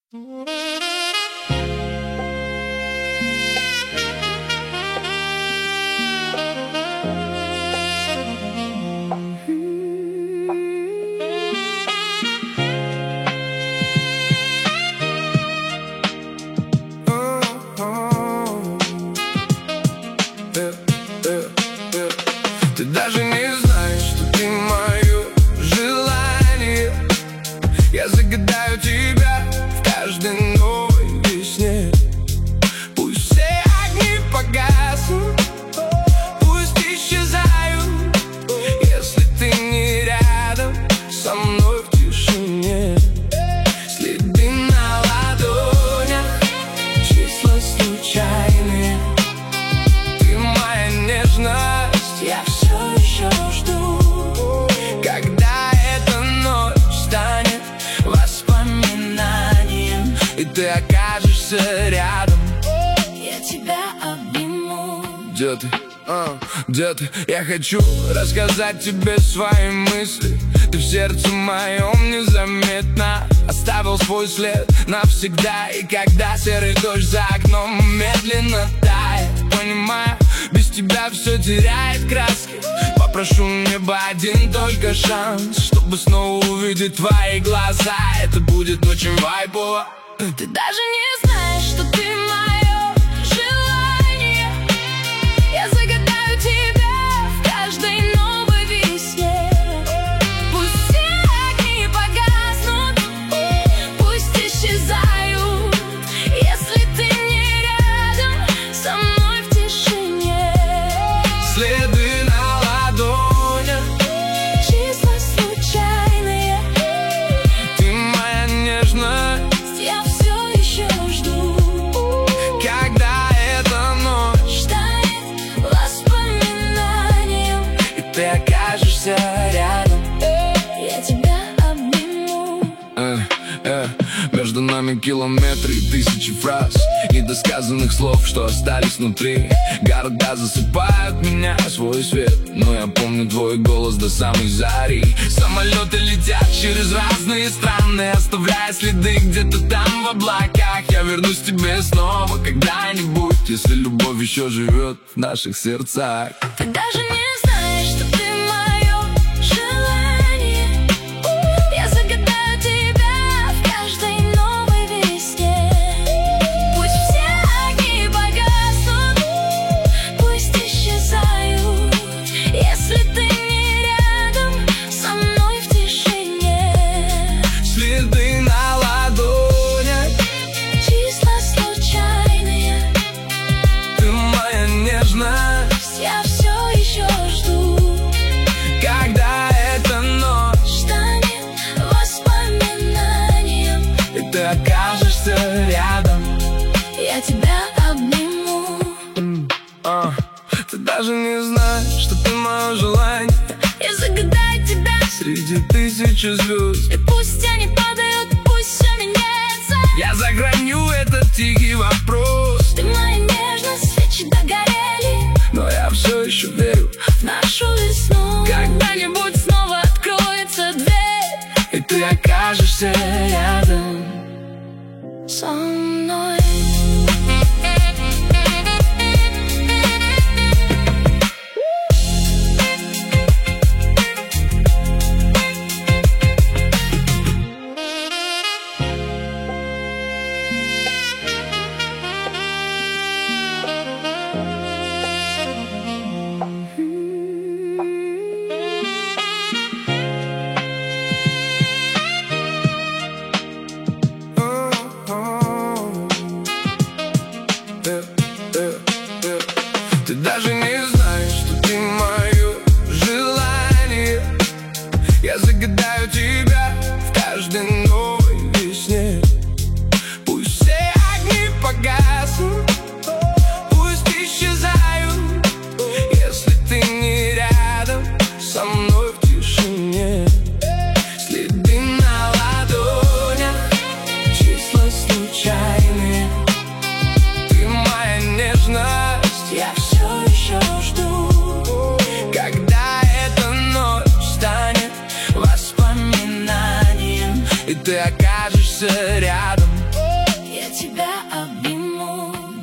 Ты даже не знаешь, что ты мое желание. Я загадаю тебя в каждой новой весне. Пусть все огни погаснут, пусть исчезают, если ты не рядом со мной в тишине. Следы на ладонях, числа случайные. Ты моя нежность, я все еще жду, когда эта ночь станет воспоминанием, и ты окажешься рядом. Я тебя обниму. Где ты? Где ты? Я хочу рассказать тебе свои мысли. Ты в сердце моем незаметно оставил свой след навсегда. И когда серый дождь за окном медленно тает, понимаю, без тебя все теряет краски. Попрошу небо один только шанс, чтобы снова увидеть твои глаза. Это будет очень вайбово. Ты даже не знаешь, что ты мое желание. Я загадаю тебя в каждой новой весне. Пусть все огни погаснут, пусть исчезают, если ты не рядом со мной в тишине. Следы на ладонях, числа случайные. Ты моя нежность, я все еще жду, когда эта ночь станет воспоминанием, и ты окажешься рядом. Я тебя обниму. Между нами километры и тысячи фраз, недосказанных слов, что остались внутри. Города засыпают меня свой свет, но я помню твой голос до самой зари. Самолеты летят через разные страны, оставляя следы где-то там в облаках. Я вернусь к тебе снова когда-нибудь, если любовь еще живет в наших сердцах. Ты даже не знаешь, что ты мое желание. Я загадаю тебя в каждой новой весне. Пусть все огни погаснут, пусть исчезают, если ты не рядом со мной в тишине. Следы на ладонях, Числа случайные. ты моя нежность, Я все еще жду, когда эта ночь станет воспоминанием, и ты окажешься рядом. я тебя обниму. Ты даже не знаешь, что ты мое желание. Я загадаю тебя, Среди тысячи звезд и пусть они падают, пусть все меняется. я заграню этот тихий вопрос. Ты моя нежность, свечи догорели, Но я все еще верю, в нашу весну когда-нибудь снова откроется дверь, и ты окажешься рядом со мной. Ты даже не знаешь, что ты мое желание. Я загадаю тебя в каждой новой весне. Пусть все огни погаснут, пусть исчезают, если ты не рядом со мной в тишине. Следы на ладонях, числа случайные. Ты моя нежность, Я все еще жду, когда эта ночь станет воспоминанием, и ты окажешься рядом.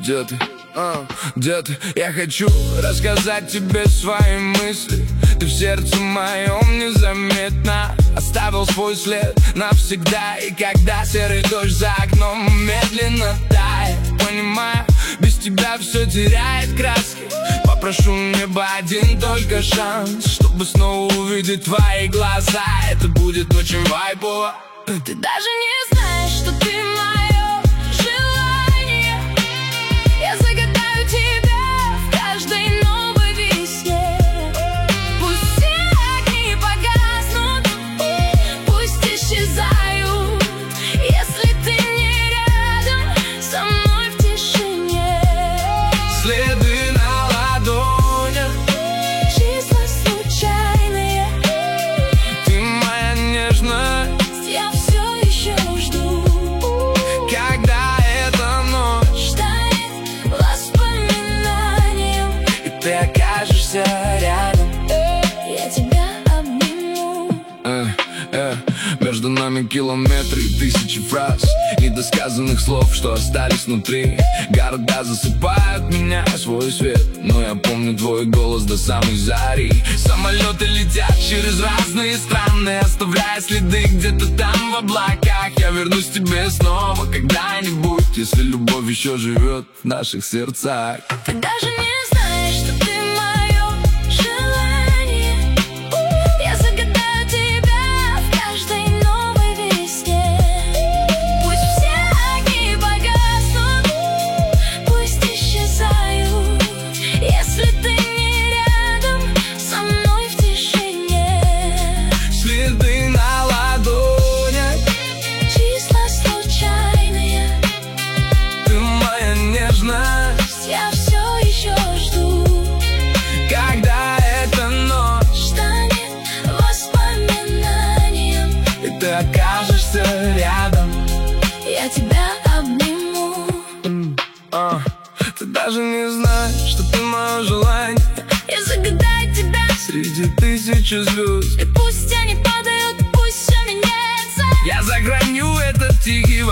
Где ты? Где ты? Я хочу рассказать тебе свои мысли. Ты в сердце моем незаметно оставил свой след навсегда. И когда серый дождь за окном медленно тает, понимаю, без тебя все теряет краски. Попрошу неба один только шанс, чтобы снова увидеть твои глаза. Это будет очень вайбово. Ты даже не знаешь, что ты мое желание. Я загадаю тебя в каждой новой весне. Пусть все огни погаснут, пусть исчезают, если ты не рядом со мной в тишине. Следы на ладонях, числа случайные. ты моя нежность. Я все еще жду, Когда эта ночь станет воспоминанием, и ты окажешься рядом. я тебя обниму. Между нами километры и тысячи фраз, недосказанных слов, что остались внутри. Города засыпают меня свой свет, но я помню твой голос до самой зари. Самолеты летят через разные страны, оставляя следы где-то там в облаках. Я вернусь к тебе снова когда-нибудь, если любовь еще живет в наших сердцах. Ты даже не знаешь, что ты мое желание. Я загадаю тебя в каждой новой весне. Пусть все огни погаснут, пусть исчезают, если ты не рядом со мной в тишине. Следы на ладонях, Числа случайные. ты моя нежность. Я все еще жду, Когда эта ночь станет воспоминанием, и ты окажешься рядом. я тебя обниму. Ты даже не знаешь, что ты мое желание. Я загадаю тебя, Среди тысячи звезд и пусть они падают, пусть все меняется. я заграню этот тихий